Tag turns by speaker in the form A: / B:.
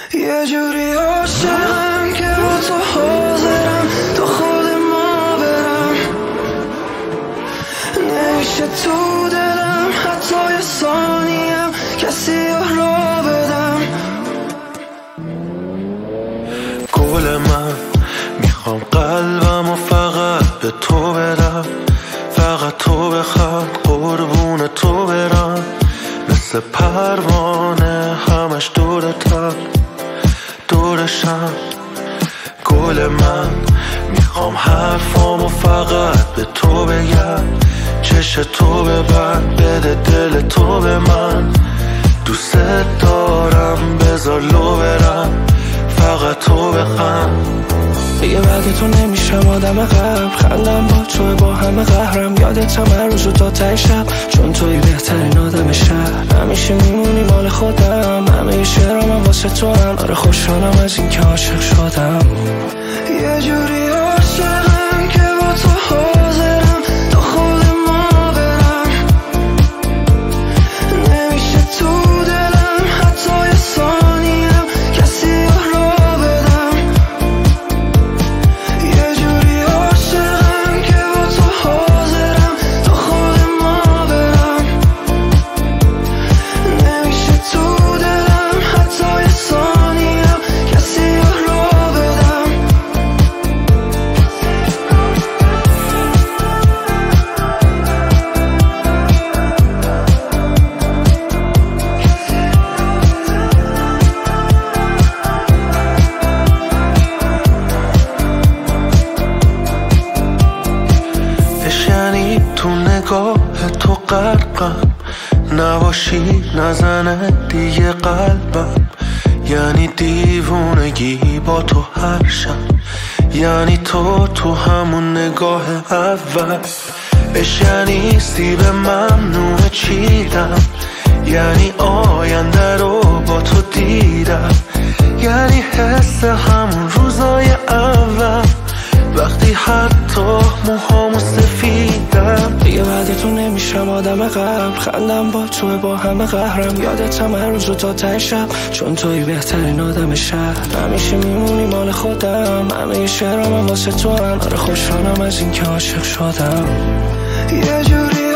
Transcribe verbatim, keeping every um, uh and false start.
A: یه جوری عاشقم که با تو حاضرم تا خود ما برم، نمیشه تو دلم حتی یه ثانیم کسی را بدم. گل من میخوام قلبم و فقط به تو بدم، فقط تو بخواد قربون تو برم، مثل پروانه همش دورتم دورشم. گل من میخوام حرفامو فقط به تو بگم، چش تو ببند بده دل تو به من، دوست دارم بذار لو برم فقط تو بخند. دیگه بعد تو نمیشم آدم قبل، خندم با تو با همه قهرم، یادتم هر روز و تا ته شب، چون توی بهترین آدم شهر، همیشه میمونی مال خودم، همه شعرام هم واسه تو هم، آره خوشحالم از این که عاشق شدم. یه جوری عاشقم که با تو حاضرم تا خود ما برم، نمیشه تو دلم حتی یه ثانیم کسی را بدم. یه جوری عاشقم که با تو حاضرم تا خود ما برم، نمیشه تو دلم حتی یه ثانیم کسی را بدم. یعنی تو نگاه تو غرقم، نباشی نزنه دیگه قلبم، یعنی دیوونگی با تو هر شب، یعنی تو تو همون نگاه اول، اش یعنی سیب ممنوع چیدم، یعنی آینده رو با تو دیدم، یعنی حس همون روزای اول وقتی حتی موهامو سفیدم. دیگه بعد تو نمیشم آدم قبل، خندم با تو با همه قهرم، یادتم هر روز و تا ته شب، چون توی بهترین آدم شهر، همیشه میمونی مال خودم، همه شعرام هم واسه تو هم، آره خوشحالم از این که عاشق شدم. یه جوری